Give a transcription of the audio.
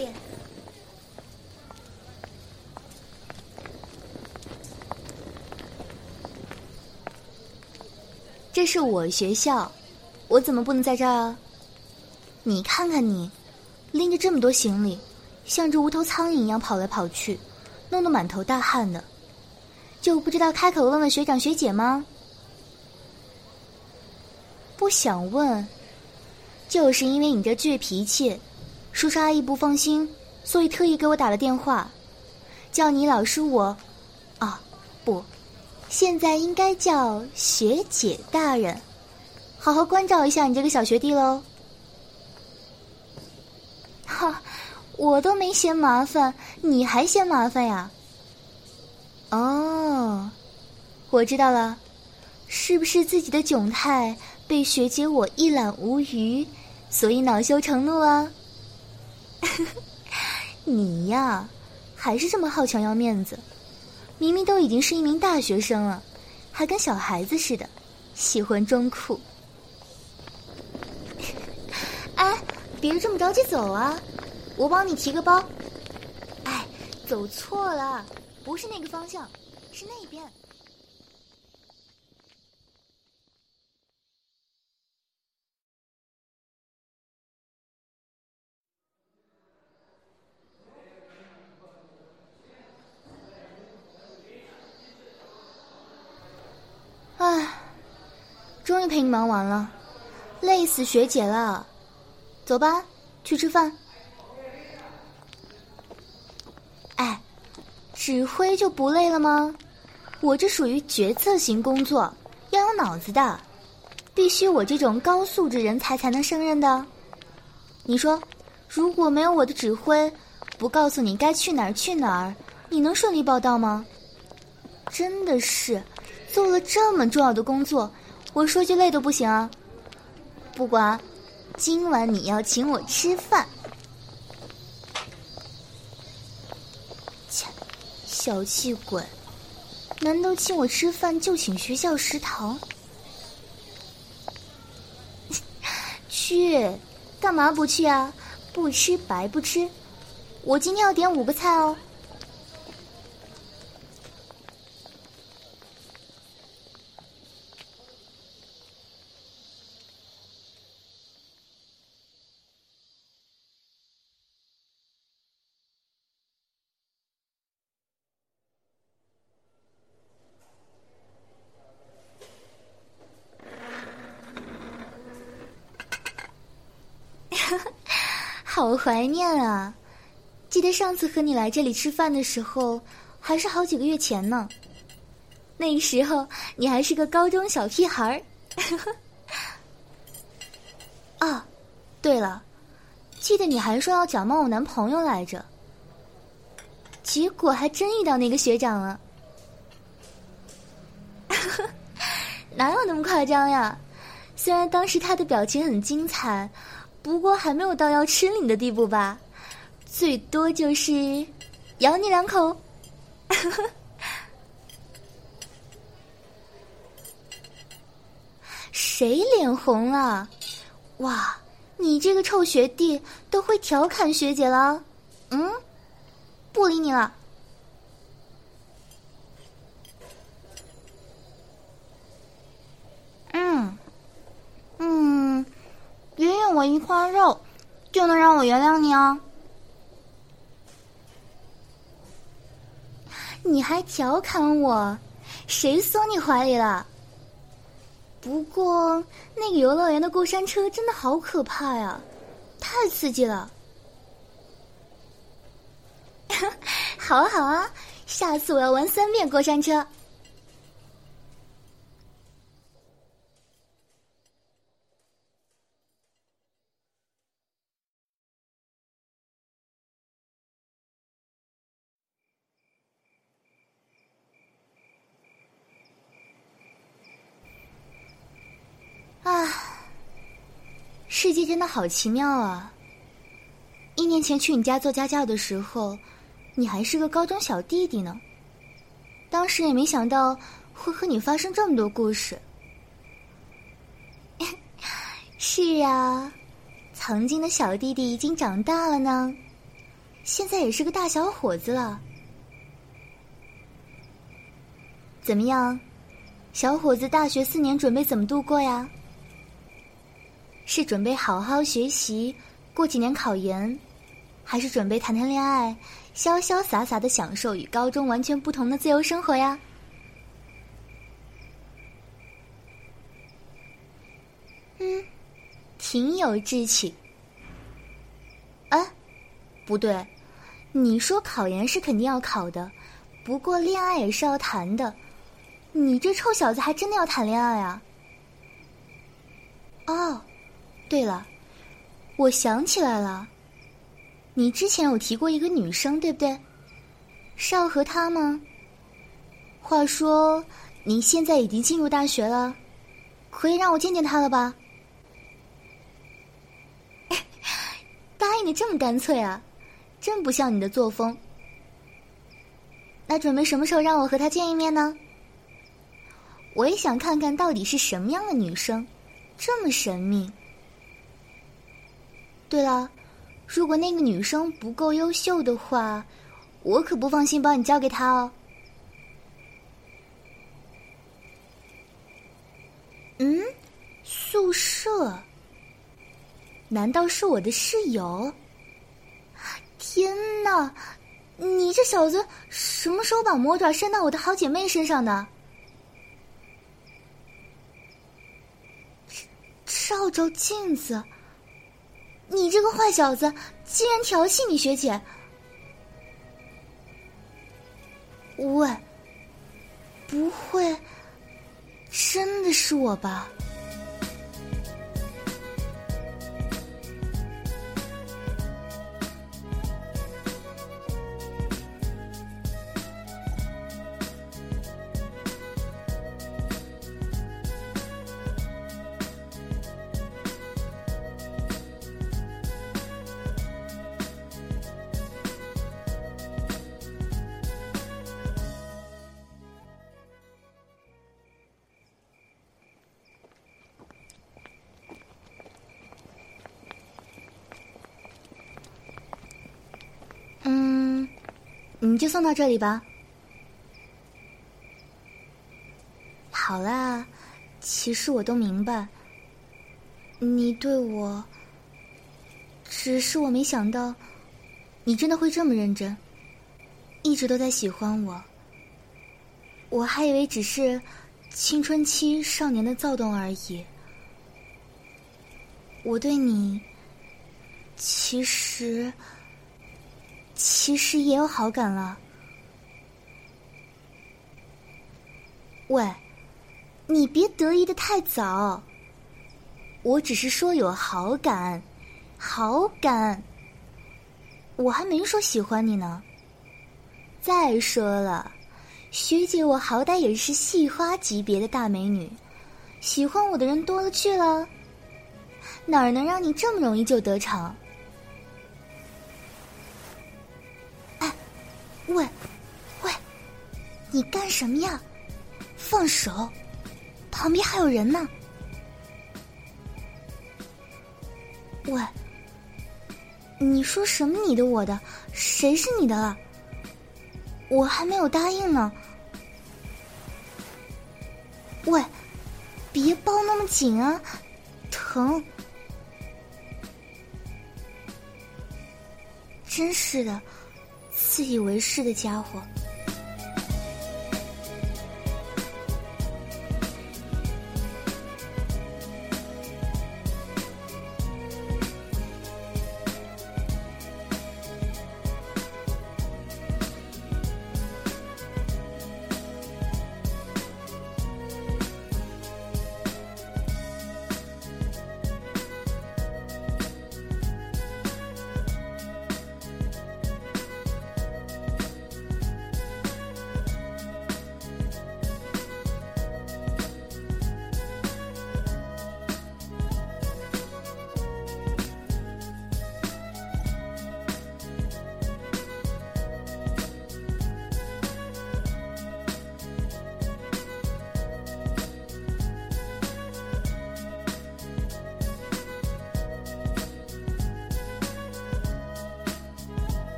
里。这是我学校，我怎么不能在这儿啊？你看看你，拎着这么多行李，像只无头苍蝇一样跑来跑去，弄得满头大汗的，就不知道开口问问学长学姐吗？不想问，就是因为你这倔脾气，叔叔阿姨不放心，所以特意给我打了电话，叫你老师我，不，现在应该叫学姐大人，好好关照一下你这个小学弟喽。哈，我都没嫌麻烦，你还嫌麻烦呀？哦，我知道了，是不是自己的窘态被学姐我一览无余，所以恼羞成怒啊？你呀，还是这么好强要面子，明明都已经是一名大学生了，还跟小孩子似的，喜欢装酷。哎，别这么着急走啊，我帮你提个包。哎，走错了，不是那个方向，是那边。唉，终于陪你忙完了，累死学姐了。走吧，去吃饭。哎，指挥就不累了吗？我这属于决策型工作，要有脑子的，必须我这种高素质人才能胜任的。你说，如果没有我的指挥，不告诉你该去哪儿去哪儿，你能顺利报到吗？真的是，做了这么重要的工作，我说句累都不行啊。不管，今晚你要请我吃饭。切，小气鬼，难道请我吃饭就请学校食堂？去，干嘛不去啊？不吃白不吃。我今天要点5个菜哦。好怀念啊！记得上次和你来这里吃饭的时候，还是好几个月前呢。那时候你还是个高中小屁孩儿。啊，对了，记得你还说要假冒我男朋友来着，结果还真遇到那个学长了。哪有那么夸张呀？虽然当时他的表情很精彩，不过还没有到要吃你的地步吧，最多就是咬你2口。谁脸红了？哇，你这个臭学弟都会调侃学姐了？不理你了。约我一块肉，就能让我原谅你哦。你还调侃我，谁缩你怀里了？不过那个游乐园的过山车真的好可怕呀，太刺激了。好啊好啊，下次我要玩3遍过山车。世界真的好奇妙啊！1年前去你家做家教的时候，你还是个高中小弟弟呢。当时也没想到会和你发生这么多故事。是啊，曾经的小弟弟已经长大了呢， 现在也是个大小伙子了。怎么样，小伙子大学4年准备怎么度过呀？是准备好好学习，过几年考研，还是准备谈谈恋爱，潇潇洒洒的享受与高中完全不同的自由生活呀？挺有志气。不对，你说考研是肯定要考的，不过恋爱也是要谈的。你这臭小子还真的要谈恋爱啊？哦，对了，我想起来了，你之前有提过一个女生，对不对？是要和她吗？话说，你现在已经进入大学了，可以让我见见她了吧？答应的这么干脆啊，真不像你的作风。那准备什么时候让我和她见一面呢？我也想看看到底是什么样的女生，这么神秘。对了，如果那个女生不够优秀的话，我可不放心把你交给她哦。宿舍？难道是我的室友？天哪，你这小子什么时候把魔爪伸到我的好姐妹身上的？照照镜子，你这个坏小子竟然调戏你学姐！喂，不会真的是我吧？你就送到这里吧。好啦，其实我都明白，你对我，只是我没想到，你真的会这么认真，一直都在喜欢我。我还以为只是青春期少年的躁动而已。我对你，其实也有好感了。喂，你别得意的太早，我只是说有好感，我还没说喜欢你呢。再说了，学姐我好歹也是系花级别的大美女，喜欢我的人多了去了，哪儿能让你这么容易就得逞？喂，你干什么呀？放手，旁边还有人呢。喂，你说什么你的我的，谁是你的了？我还没有答应呢。喂，别抱那么紧啊，疼。真是的，自以为是的家伙。